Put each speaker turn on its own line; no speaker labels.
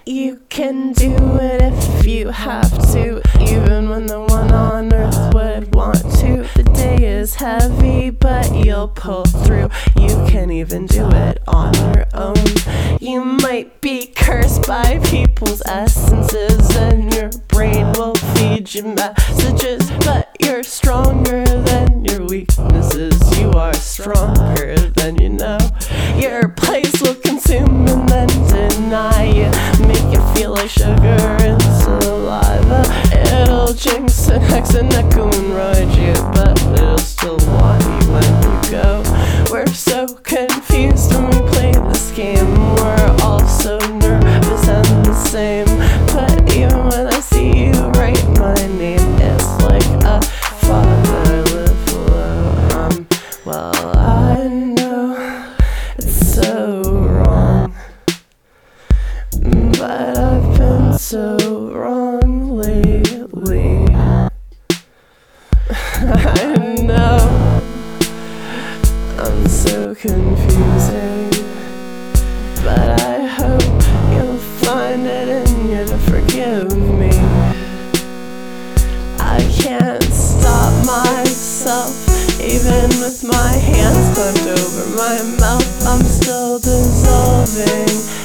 You can do it if you have to, even when no one on earth would want to. The day is heavy, but you'll pull through. You can even do it on your own. You might be cursed by people's essences, and your brain will feed you messages, but you're stronger than your weaknesses. You are stronger than you know. Your place will consume and then deny you, make you feel like sugar and saliva. It'll jinx and hex and echo and ride you, but it'll still want you when you go. We're so confused when we play this game. We're all so nervous and the same, but even when I see you write my name, it's like a father I live below. Well, I know it's so wrong, but I've been so wrong lately. I know I'm so confusing, but I hope you'll find it in you to forgive me. I can't stop myself, even with my hands clamped over my mouth. I'm still dissolving.